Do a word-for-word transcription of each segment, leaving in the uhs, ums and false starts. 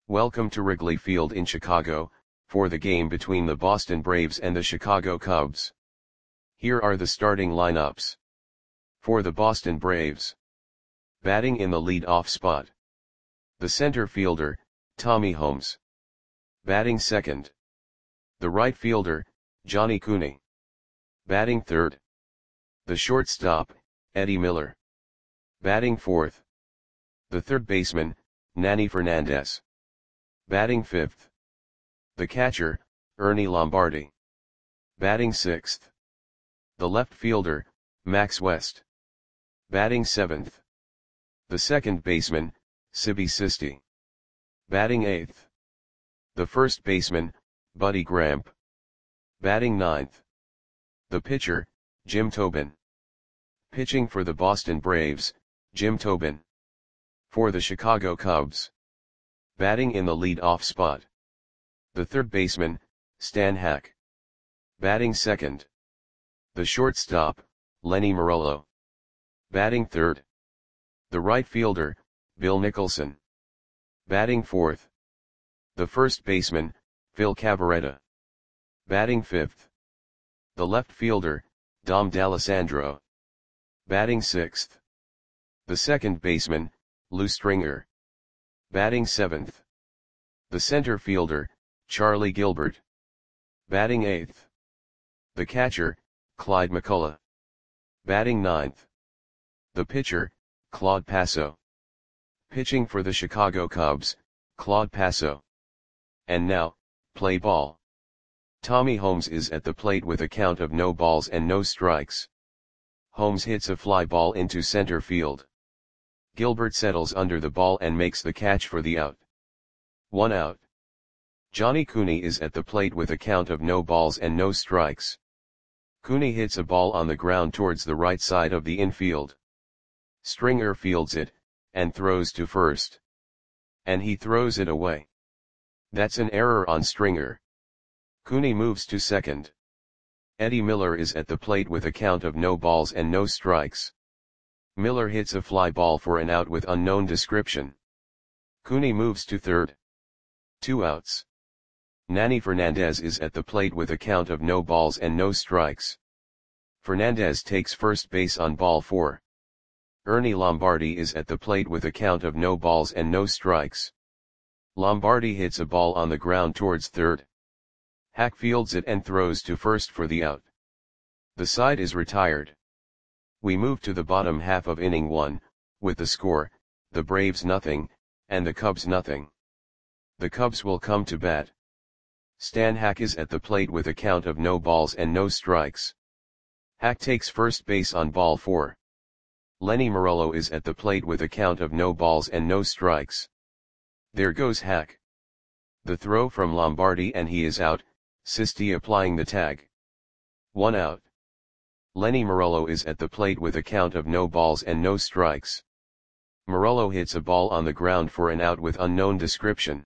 Welcome to Wrigley Field in Chicago, for the game between the Boston Braves and the Chicago Cubs. Here are the starting lineups. For the Boston Braves. Batting in the lead-off spot. The center fielder, Tommy Holmes. Batting second. The right fielder, Johnny Cooney. Batting third. The shortstop, Eddie Miller. Batting fourth. The third baseman, Nanny Fernandez. Batting fifth. The catcher, Ernie Lombardi. Batting sixth. The left fielder, Max West. Batting seventh. The second baseman, Sibby Sisti. Batting eighth. The first baseman, Buddy Gramp. Batting ninth. The pitcher, Jim Tobin. Pitching for the Boston Braves, Jim Tobin. For the Chicago Cubs. Batting in the lead-off spot. The third baseman, Stan Hack. Batting second. The shortstop, Lenny Morello. Batting third. The right fielder, Bill Nicholson. Batting fourth. The first baseman, Phil Cavarretta. Batting fifth. The left fielder, Dom D'Alessandro. Batting sixth. The second baseman, Lou Stringer. Batting seventh. The center fielder, Charlie Gilbert. Batting eighth. The catcher, Clyde McCullough. Batting ninth. The pitcher, Claude Passo. Pitching for the Chicago Cubs, Claude Passo. And now, play ball. Tommy Holmes is at the plate with a count of no balls and no strikes. Holmes hits a fly ball into center field. Gilbert settles under the ball and makes the catch for the out. One out. Johnny Cooney is at the plate with a count of no balls and no strikes. Cooney hits a ball on the ground towards the right side of the infield. Stringer fields it, and throws to first. And he throws it away. That's an error on Stringer. Cooney moves to second. Eddie Miller is at the plate with a count of no balls and no strikes. Miller hits a fly ball for an out with unknown description. Cooney moves to third. Two outs. Nanny Fernandez is at the plate with a count of no balls and no strikes. Fernandez takes first base on ball four. Ernie Lombardi is at the plate with a count of no balls and no strikes. Lombardi hits a ball on the ground towards third. Hack fields it and throws to first for the out. The side is retired. We move to the bottom half of inning one, with the score, the Braves nothing, and the Cubs nothing. The Cubs will come to bat. Stan Hack is at the plate with a count of no balls and no strikes. Hack takes first base on ball four. Lenny Morello is at the plate with a count of no balls and no strikes. There goes Hack. The throw from Lombardi and he is out, Sisti applying the tag. One out. Lenny Morello is at the plate with a count of no balls and no strikes. Morello hits a ball on the ground for an out with unknown description.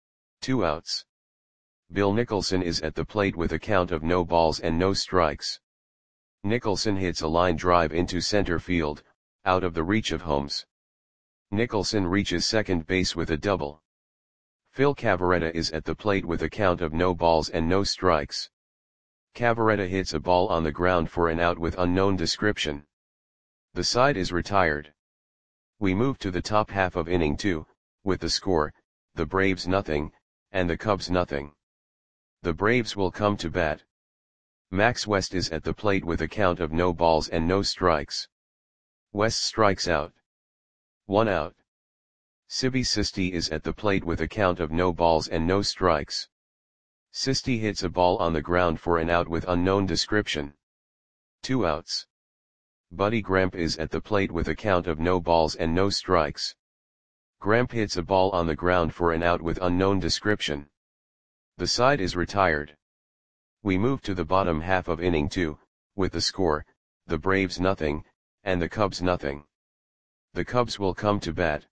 Two outs. Bill Nicholson is at the plate with a count of no balls and no strikes. Nicholson hits a line drive into center field, out of the reach of Holmes. Nicholson reaches second base with a double. Phil Cavarretta is at the plate with a count of no balls and no strikes. Cavarretta hits a ball on the ground for an out with unknown description. The side is retired. We move to the top half of inning two, with the score, the Braves nothing, and the Cubs nothing. The Braves will come to bat. Max West is at the plate with a count of no balls and no strikes. West strikes out. One out. Sibby Sisti is at the plate with a count of no balls and no strikes. Sisti hits a ball on the ground for an out with unknown description. Two outs. Buddy Gramp is at the plate with a count of no balls and no strikes. Gramp hits a ball on the ground for an out with unknown description. The side is retired. We move to the bottom half of inning two, with the score, the Braves nothing, and the Cubs nothing. The Cubs will come to bat.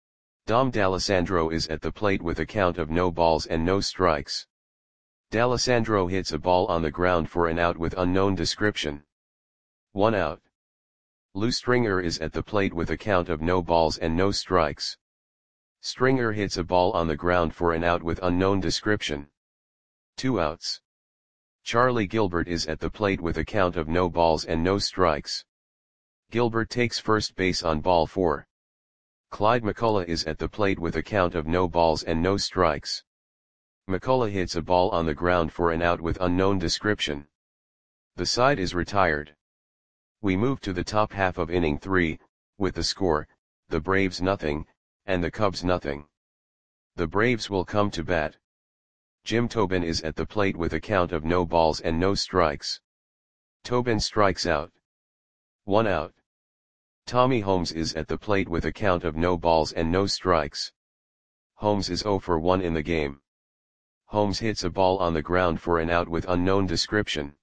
Dom D'Alessandro is at the plate with a count of no balls and no strikes. D'Alessandro hits a ball on the ground for an out with unknown description. One out. Lou Stringer is at the plate with a count of no balls and no strikes. Stringer hits a ball on the ground for an out with unknown description. Two outs. Charlie Gilbert is at the plate with a count of no balls and no strikes. Gilbert takes first base on ball four. Clyde McCullough is at the plate with a count of no balls and no strikes. McCullough hits a ball on the ground for an out with unknown description. The side is retired. We move to the top half of inning three, with the score, the Braves nothing, and the Cubs nothing. The Braves will come to bat. Jim Tobin is at the plate with a count of no balls and no strikes. Tobin strikes out. One out. Tommy Holmes is at the plate with a count of no balls and no strikes. Holmes is oh for one in the game. Holmes hits a ball on the ground for an out with unknown description.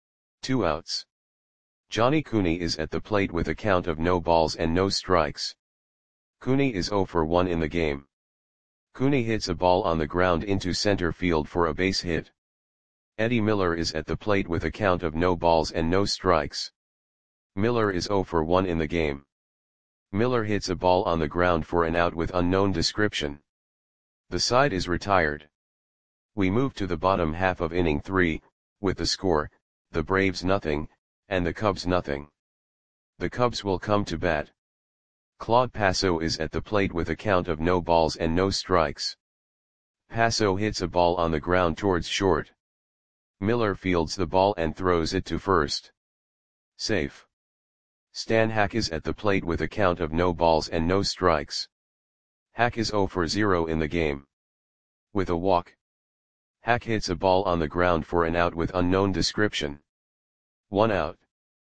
Two outs. Johnny Cooney is at the plate with a count of no balls and no strikes. Cooney is oh for one in the game. Cooney hits a ball on the ground into center field for a base hit. Eddie Miller is at the plate with a count of no balls and no strikes. Miller is oh for one in the game. Miller hits a ball on the ground for an out with unknown description. The side is retired. We move to the bottom half of inning three, with the score, the Braves nothing, and the Cubs nothing. The Cubs will come to bat. Claude Passo is at the plate with a count of no balls and no strikes. Passo hits a ball on the ground towards short. Miller fields the ball and throws it to first. Safe. Stan Hack is at the plate with a count of no balls and no strikes. Hack is oh for zero in the game. With a walk. Hack hits a ball on the ground for an out with unknown description. One out.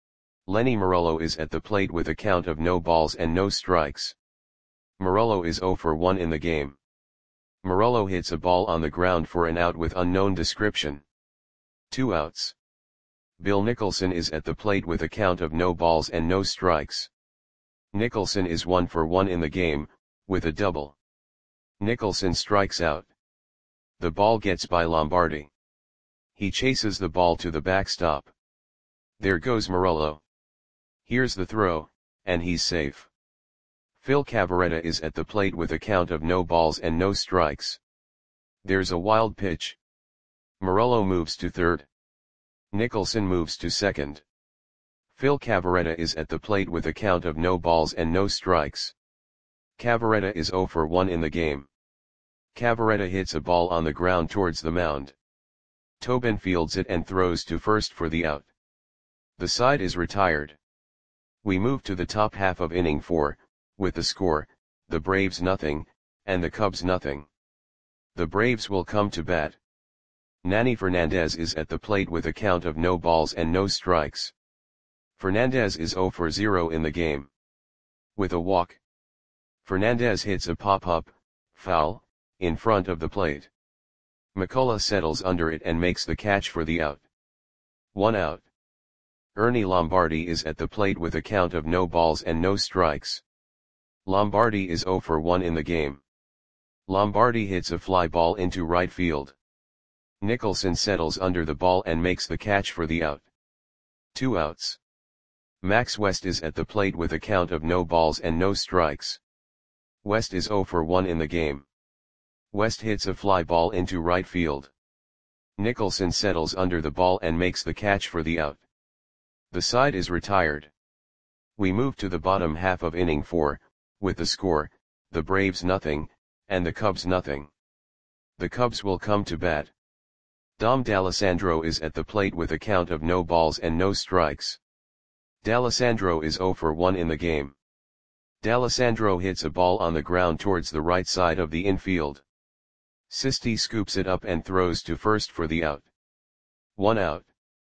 Lenny Morello is at the plate with a count of no balls and no strikes. Morello is oh for one in the game. Morello hits a ball on the ground for an out with unknown description. Two outs. Bill Nicholson is at the plate with a count of no balls and no strikes. Nicholson is one for one in the game, with a double. Nicholson strikes out. The ball gets by Lombardi. He chases the ball to the backstop. There goes Morello. Here's the throw, and he's safe. Phil Cavarretta is at the plate with a count of no balls and no strikes. There's a wild pitch. Morello moves to third. Nicholson moves to second. Phil Cavarretta is at the plate with a count of no balls and no strikes. Cavarretta is oh for one in the game. Cavarretta hits a ball on the ground towards the mound. Tobin fields it and throws to first for the out. The side is retired. We move to the top half of inning four, with the score, the Braves nothing, and the Cubs nothing. The Braves will come to bat. Nanny Fernandez is at the plate with a count of no balls and no strikes. Fernandez is oh for zero in the game. With a walk. Fernandez hits a pop-up, foul, in front of the plate. McCullough settles under it and makes the catch for the out. One out. Ernie Lombardi is at the plate with a count of no balls and no strikes. Lombardi is oh for one in the game. Lombardi hits a fly ball into right field. Nicholson settles under the ball and makes the catch for the out. Two outs. Max West is at the plate with a count of no balls and no strikes. West is oh for one in the game. West hits a fly ball into right field. Nicholson settles under the ball and makes the catch for the out. The side is retired. We move to the bottom half of inning four, with the score, the Braves nothing, and the Cubs nothing. The Cubs will come to bat. Dom D'Alessandro is at the plate with a count of no balls and no strikes. D'Alessandro is oh for one in the game. D'Alessandro hits a ball on the ground towards the right side of the infield. Sisti scoops it up and throws to first for the out. One out.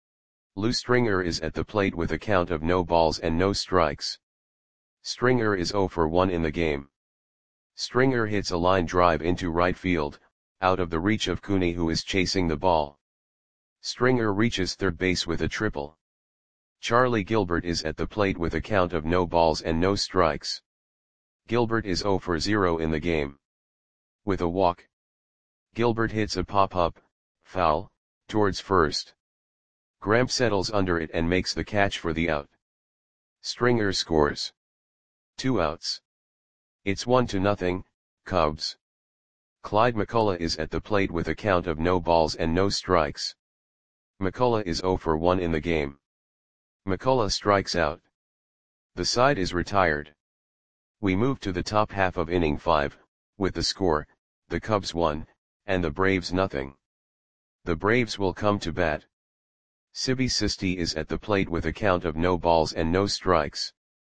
Lou Stringer is at the plate with a count of no balls and no strikes. Stringer is oh for one in the game. Stringer hits a line drive into right field, out of the reach of Cooney who is chasing the ball. Stringer reaches third base with a triple. Charlie Gilbert is at the plate with a count of no balls and no strikes. Gilbert is oh for zero in the game. With a walk. Gilbert hits a pop-up, foul, towards first. Gramp settles under it and makes the catch for the out. Stringer scores. Two outs. It's one to nothing, Cubs. Clyde McCullough is at the plate with a count of no balls and no strikes. McCullough is zero for one in the game. McCullough strikes out. The side is retired. We move to the top half of inning five, with the score, the Cubs one, and the Braves nothing. The Braves will come to bat. Sibi Sisti is at the plate with a count of no balls and no strikes.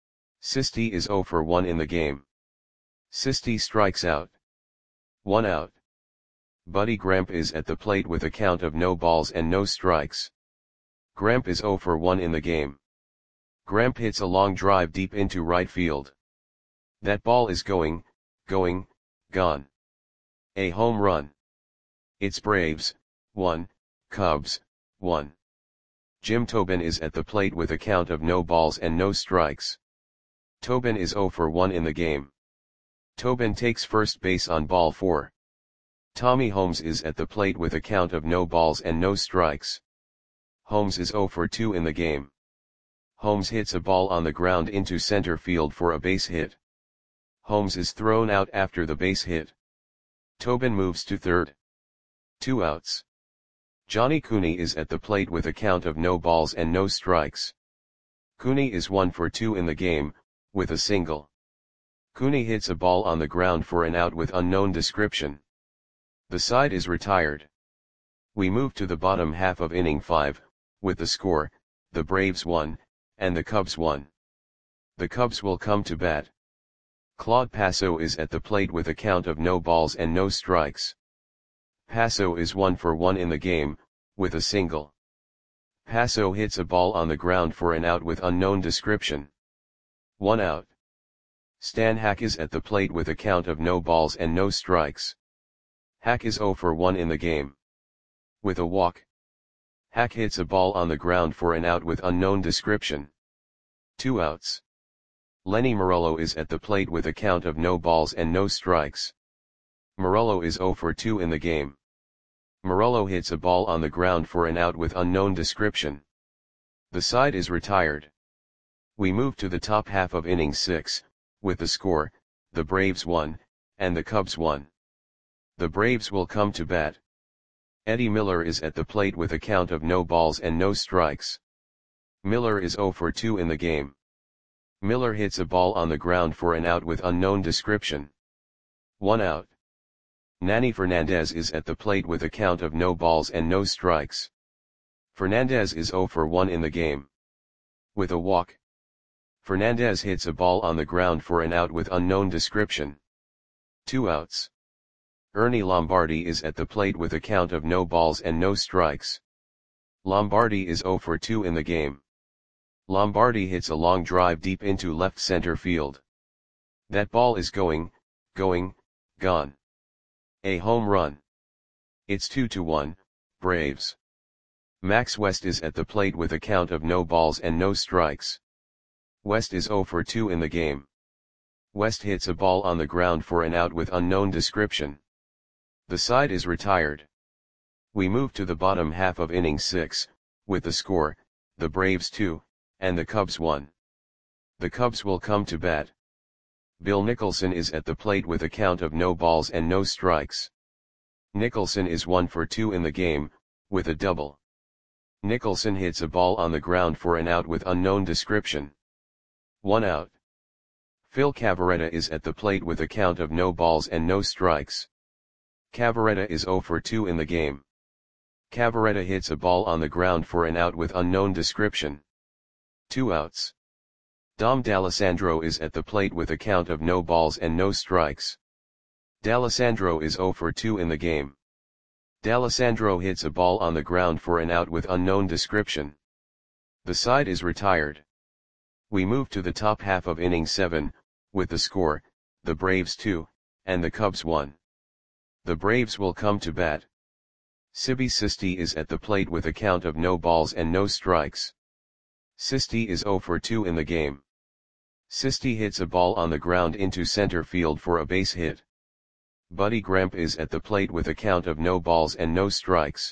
Sisti is zero for one in the game. Sisti strikes out. One out. Buddy Gremp is at the plate with a count of no balls and no strikes. Gremp is zero for one in the game. Gremp hits a long drive deep into right field. That ball is going, going, gone. A home run. It's Braves, one, Cubs, one. Jim Tobin is at the plate with a count of no balls and no strikes. Tobin is zero for one in the game. Tobin takes first base on ball four. Tommy Holmes is at the plate with a count of no balls and no strikes. Holmes is zero for two in the game. Holmes hits a ball on the ground into center field for a base hit. Holmes is thrown out after the base hit. Tobin moves to third. Two outs. Johnny Cooney is at the plate with a count of no balls and no strikes. Cooney is one for two in the game, with a single. Cooney hits a ball on the ground for an out with unknown description. The side is retired. We move to the bottom half of inning five, with the score, the Braves one, and the Cubs one. The Cubs will come to bat. Claude Passo is at the plate with a count of no balls and no strikes. Passo is one for one in the game, with a single. Passo hits a ball on the ground for an out with unknown description. One out. Stan Hack is at the plate with a count of no balls and no strikes. Hack is zero for one in the game. With a walk. Hack hits a ball on the ground for an out with unknown description. Two outs. Lenny Morello is at the plate with a count of no balls and no strikes. Morello is zero for two in the game. Morello hits a ball on the ground for an out with unknown description. The side is retired. We move to the top half of inning six, with the score, the Braves one, and the Cubs one. The Braves will come to bat. Eddie Miller is at the plate with a count of no balls and no strikes. Miller is zero for two in the game. Miller hits a ball on the ground for an out with unknown description. One out. Nanny Fernandez is at the plate with a count of no balls and no strikes. Fernandez is zero for one in the game. With a walk. Fernandez hits a ball on the ground for an out with unknown description. Two outs. Ernie Lombardi is at the plate with a count of no balls and no strikes. Lombardi is zero for two in the game. Lombardi hits a long drive deep into left center field. That ball is going, going, gone. A home run. It's two to one, Braves. Max West is at the plate with a count of no balls and no strikes. West is zero for two in the game. West hits a ball on the ground for an out with unknown description. The side is retired. We move to the bottom half of inning six, with the score, the Braves two, and the Cubs one. The Cubs will come to bat. Bill Nicholson is at the plate with a count of no balls and no strikes. Nicholson is one for two in the game, with a double. Nicholson hits a ball on the ground for an out with unknown description. One out. Phil Cavarretta is at the plate with a count of no balls and no strikes. Cavarretta is zero for two in the game. Cavarretta hits a ball on the ground for an out with unknown description. Two outs. Dom D'Alessandro is at the plate with a count of no balls and no strikes. D'Alessandro is zero for two in the game. D'Alessandro hits a ball on the ground for an out with unknown description. The side is retired. We move to the top half of inning seven, with the score, the Braves two, and the Cubs one. The Braves will come to bat. Sibi Sisti is at the plate with a count of no balls and no strikes. Sisti is zero for two in the game. Sisti hits a ball on the ground into center field for a base hit. Buddy Gremp is at the plate with a count of no balls and no strikes.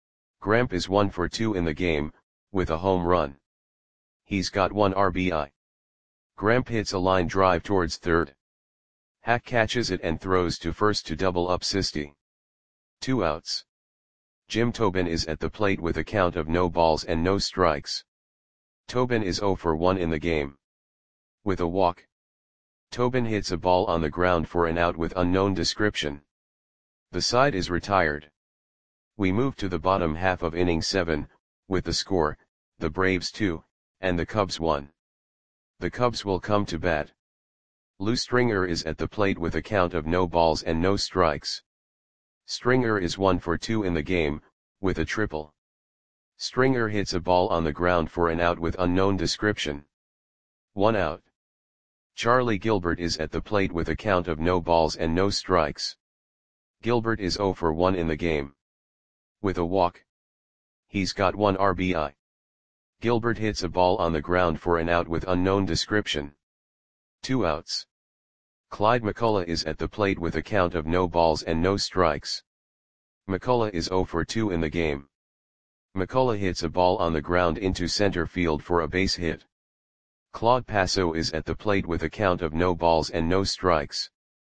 Gremp is one for two in the game, with a home run. He's got one R B I. Gremp hits a line drive towards third. Hack catches it and throws to first to double up Sisti. Two outs. Jim Tobin is at the plate with a count of no balls and no strikes. Tobin is oh for one in the game. With a walk, Tobin hits a ball on the ground for an out with unknown description. The side is retired. We move to the bottom half of inning seven, with the score, the Braves two, and the Cubs one. The Cubs will come to bat. Lou Stringer is at the plate with a count of no balls and no strikes. Stringer is one for two in the game, with a triple. Stringer hits a ball on the ground for an out with unknown description. One out. Charlie Gilbert is at the plate with a count of no balls and no strikes. Gilbert is oh for one in the game. With a walk, he's got one R B I. Gilbert hits a ball on the ground for an out with unknown description. Two outs. Clyde McCullough is at the plate with a count of no balls and no strikes. McCullough is oh for two in the game. McCullough hits a ball on the ground into center field for a base hit. Claude Passo is at the plate with a count of no balls and no strikes.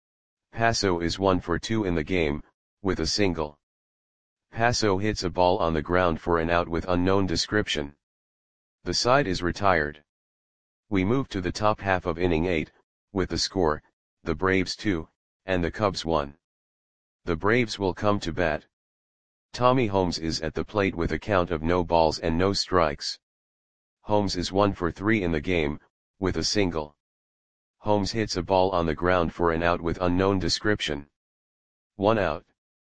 Passo is one for two in the game, with a single. Passo hits a ball on the ground for an out with unknown description. The side is retired. We move to the top half of inning eight, with the score, the Braves two, and the Cubs one. The Braves will come to bat. Tommy Holmes is at the plate with a count of no balls and no strikes. Holmes is one for three in the game, with a single. Holmes hits a ball on the ground for an out with unknown description. One out.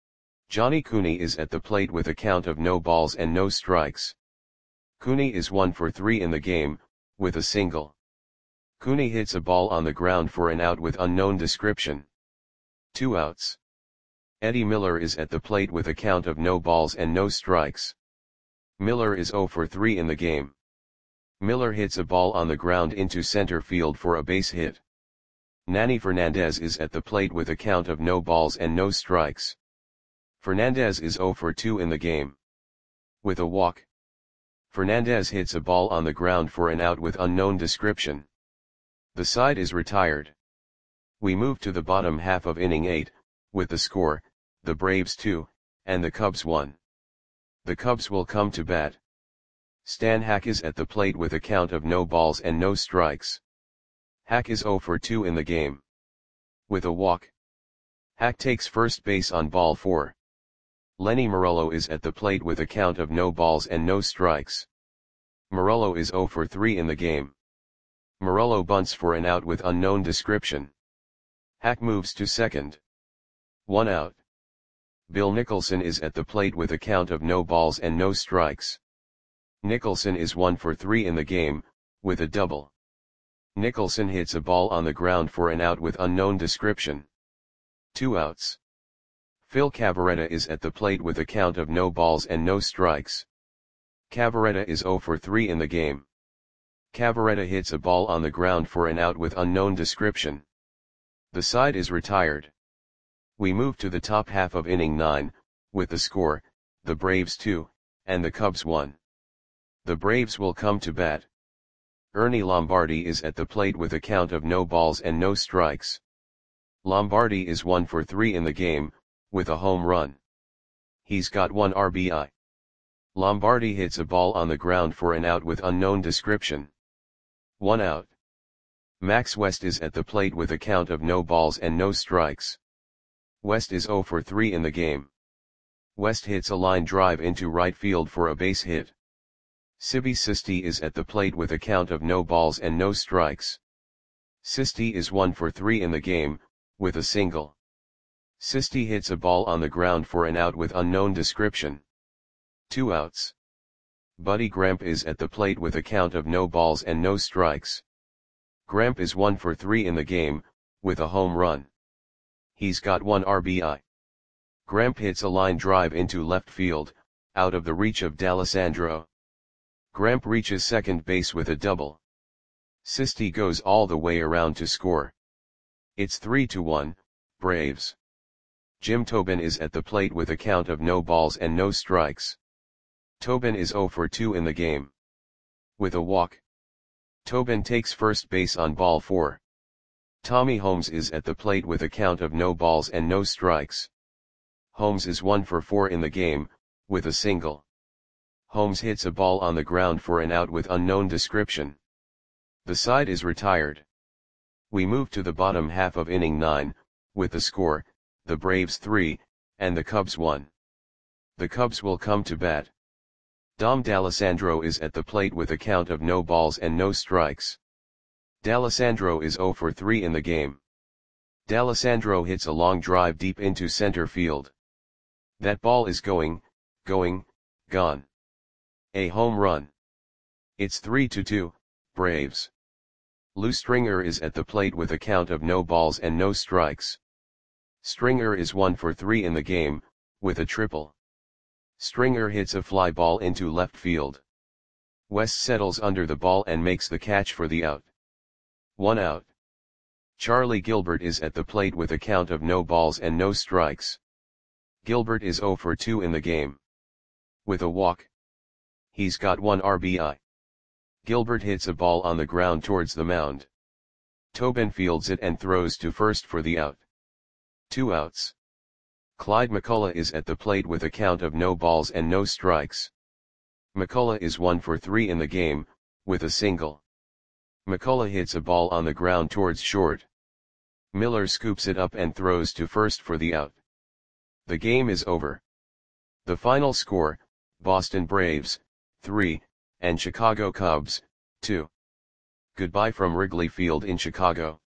Johnny Cooney is at the plate with a count of no balls and no strikes. Cooney is one for three in the game, with a single. Cooney hits a ball on the ground for an out with unknown description. Two outs. Eddie Miller is at the plate with a count of no balls and no strikes. Miller is oh for three in the game. Miller hits a ball on the ground into center field for a base hit. Nanny Fernandez is at the plate with a count of no balls and no strikes. Fernandez is oh for two in the game. With a walk, Fernandez hits a ball on the ground for an out with unknown description. The side is retired. We move to the bottom half of inning eight, with the score, the Braves two, and the Cubs one. The Cubs will come to bat. Stan Hack is at the plate with a count of no balls and no strikes. Hack is oh for two in the game. With a walk, Hack takes first base on ball four. Lenny Morello is at the plate with a count of no balls and no strikes. Morello is oh for three in the game. Morello bunts for an out with unknown description. Hack moves to second. One out. Bill Nicholson is at the plate with a count of no balls and no strikes. Nicholson is one for three in the game, with a double. Nicholson hits a ball on the ground for an out with unknown description. Two outs. Phil Cavarretta is at the plate with a count of no balls and no strikes. Cavarretta is oh for three in the game. Cavarretta hits a ball on the ground for an out with unknown description. The side is retired. We move to the top half of inning nine, with the score, the Braves two, and the Cubs one. The Braves will come to bat. Ernie Lombardi is at the plate with a count of no balls and no strikes. Lombardi is one for three in the game, with a home run. He's got one R B I. Lombardi hits a ball on the ground for an out with unknown description. One out. Max West is at the plate with a count of no balls and no strikes. West is oh for three in the game. West hits a line drive into right field for a base hit. Sibi Sisti is at the plate with a count of no balls and no strikes. Sisti is one for three in the game, with a single. Sisti hits a ball on the ground for an out with unknown description. Two outs. Buddy Gramp is at the plate with a count of no balls and no strikes. Gramp is one for three in the game, with a home run. He's got one R B I. Gramp hits a line drive into left field, out of the reach of D'Alessandro. Gramp reaches second base with a double. Sisti goes all the way around to score. It's three to one, Braves. Jim Tobin is at the plate with a count of no balls and no strikes. Tobin is oh for two in the game. With a walk, Tobin takes first base on ball four. Tommy Holmes is at the plate with a count of no balls and no strikes. Holmes is one for four in the game, with a single. Holmes hits a ball on the ground for an out with unknown description. The side is retired. We move to the bottom half of inning nine, with the score, the Braves three, and the Cubs one. The Cubs will come to bat. Dom D'Alessandro is at the plate with a count of no balls and no strikes. D'Alessandro is zero for three in the game. D'Alessandro hits a long drive deep into center field. That ball is going, going, gone. A home run. It's three to two, Braves. Lou Stringer is at the plate with a count of no balls and no strikes. Stringer is one for three in the game, with a triple. Stringer hits a fly ball into left field. West settles under the ball and makes the catch for the out. One out. Charlie Gilbert is at the plate with a count of no balls and no strikes. Gilbert is zero for two in the game. With a walk. He's got one R B I. Gilbert hits a ball on the ground towards the mound. Tobin fields it and throws to first for the out. Two outs. Clyde McCullough is at the plate with a count of no balls and no strikes. McCullough is one for three in the game, with a single. McCullough hits a ball on the ground towards short. Miller scoops it up and throws to first for the out. The game is over. The final score, Boston Braves, three, and Chicago Cubs, two. Goodbye from Wrigley Field in Chicago.